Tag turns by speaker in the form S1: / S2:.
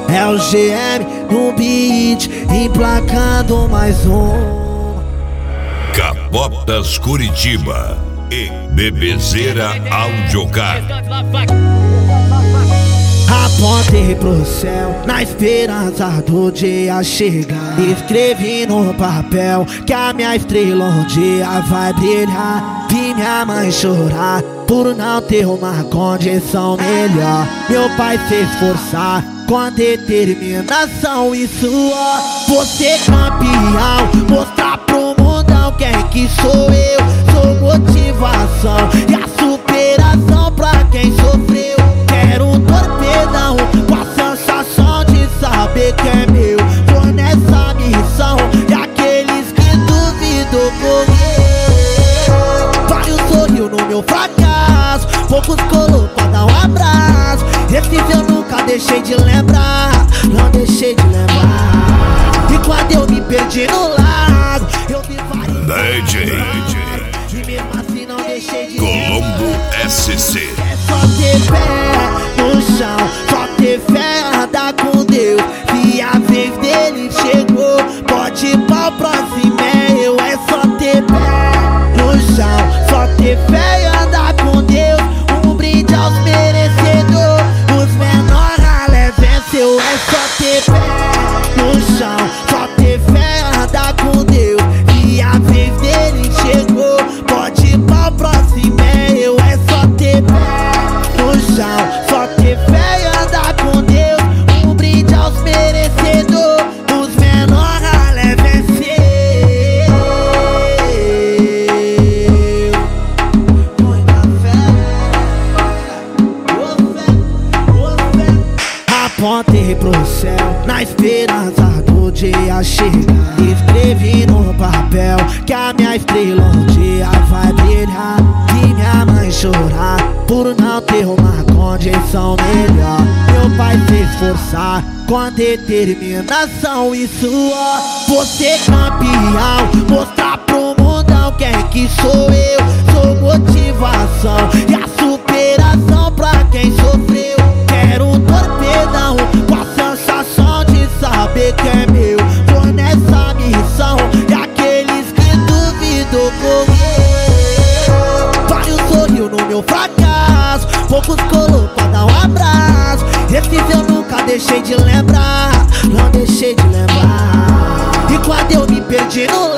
S1: É o GM no beat, emplacando mais um.
S2: Capotas Curitiba e Bebezeira Audiocar.
S1: Apontei pro céu na esperança do dia chegar. Escrevi no papel que a minha estrela um dia vai brilhar. Vi minha mãe chorar por não ter uma condição melhor. Meu pai se esforçar com determinação e suor. Você campeão, mostrar pro mundão quem que sou eu. Sou motivação e a superação pra quem sofreu. Quero um torpedão com a sensação de saber que é meu. Tô nessa missão e aqueles que duvidam morreu. Vários sorriu no meu fracasso, poucos colou pra dar um abraço. Esses eu nunca deixei de lembrar, não deixei de lembrar. E quando eu me perdi no lago, eu vi vários
S2: DJ
S1: e mesmo assim não deixei de
S2: Colombo SC.
S1: É só ter pé no chão, só ter fé, andar com Deus. Se a vez dele chegou, pode ir pra próxima, é eu. É só ter pé no chão, só ter fé e andar com Deus. Um brinde aos merecedores, os menores ralé venceu. É só ter pé no chão, só ter fé, andar com Deus. Se a vez dele chegou, pode ir pra próxima, é eu. É só ter pé no chão, só ter fé e andar com Deus. Um brinde aos merecedores, os menores ralé venceu. Muita fé. Apontei pro céu na esperança do dia chegar. Escrevi no papel que a minha estrela um dia vai brilhar. Vi minha mãe chorar por não ter uma condição melhor. Meu pai se esforçar com determinação e suor. Você campeão, mostrar pro mundão quem que sou eu. Sou motivação e a superação pra quem sofreu. Quero um torpedão com a sensação de saber que é meu. Tô nessa missão e aqueles que duvidam morreu. Vários sorriu no meu fracasso, poucos colou pra dar um abraço. Esses eu nunca deixei de lembrar, não deixei de lembrar. E quando eu me perdi no